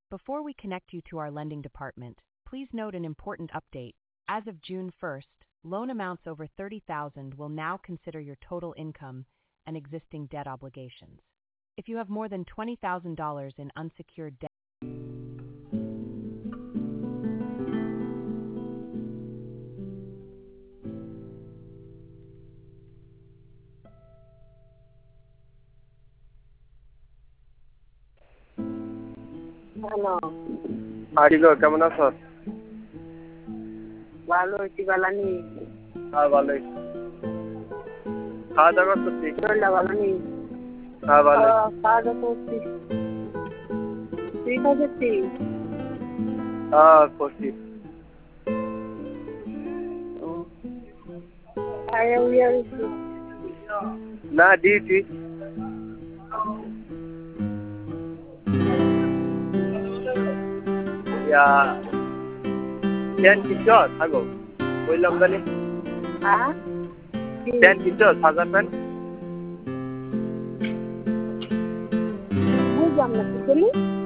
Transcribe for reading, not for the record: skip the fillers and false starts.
Before we connect you to our lending department, please note an important update. As of June 1st, loan amounts over $30,000 will now consider your total income and existing debt obligations. If you have more than $20,000 in unsecured debt, hello, আরিগো কেমন আছো? ভালো আছি। ভালো নেই? হ্যাঁ ভালোই। খাওয়া দাওয়া করছি। শরীরটা ভালো নেই? হ্যাঁ ভালোই। খাওয়া দাওয়া করছি। তুই খাচ্ছিস? হ্যাঁ করছি। খাইয়া উইয়া গেছি। না দিয়েছি। প্যান্ট কিনছ থাকো বললাম জানি। হ্যাঁ প্যান্ট কিনছ সাদা প্যান্ট? বুঝলাম না কি বলি।